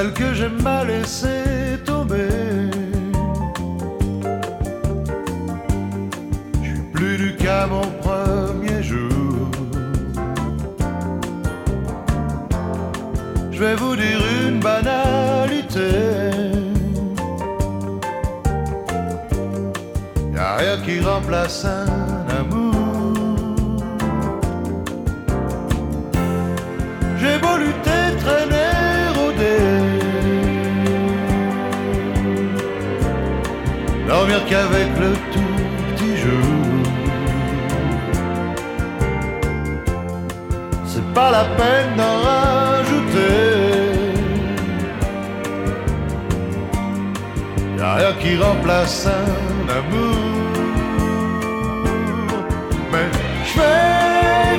celle que j'ai mal laissé tomber. Je suis plus du qu'à mon premier jour. Je vais vous dire une banalité. Y'a rien qui remplace un amour. J'ai beau lutter, traîner, rôder, dormir qu'avec le tout petit jour. C'est pas la peine d'en rajouter. Y'a rien qui remplace un amour. Mais je fais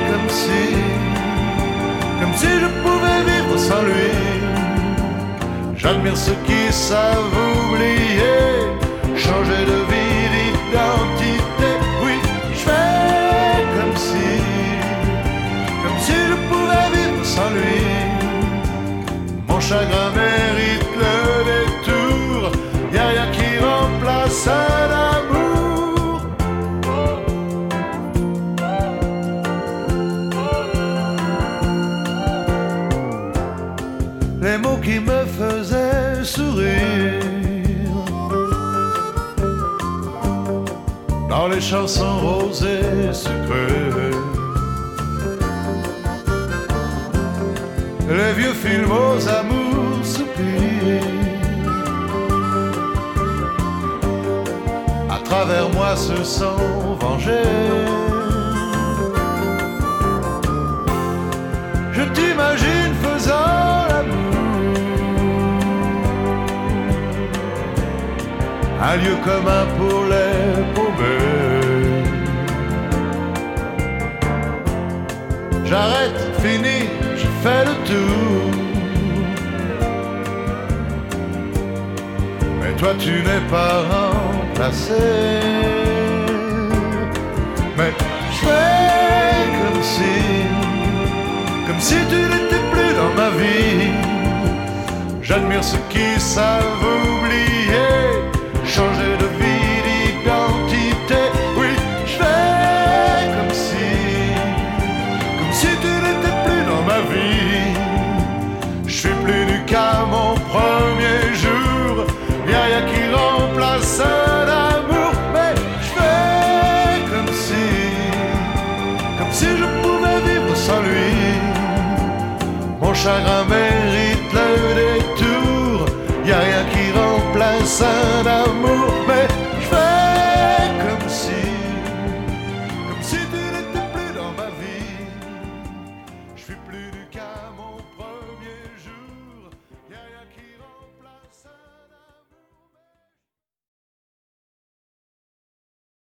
comme si je pouvais vivre sans lui. J'admire ceux qui savent oublier, changer de vie, d'identité. Oui, je fais comme si je pouvais vivre sans lui. Mon chagrin mérite le détour. Y'a rien qui remplace un amour. Les mots qui me faisaient sourire dans les chansons roses et sucrées, les vieux films aux amours soupirs, à travers moi se sont vengés. Je t'imagine faisant l'amour, un lieu commun pour les paumés. J'arrête, fini, je fais le tour. Mais toi tu n'es pas remplacé. Mais je fais comme si tu n'étais plus dans ma vie. J'admire ceux qui savent oublier, changer de vie, d'identité. Oui, je fais comme si tu n'étais plus dans ma vie. Je suis plus du qu'à mon premier jour. Y'a rien qui remplace un amour. Mais je fais comme si je pouvais vivre sans lui. Mon chagrin mérite le détour. Y'a rien qui remplace un amour.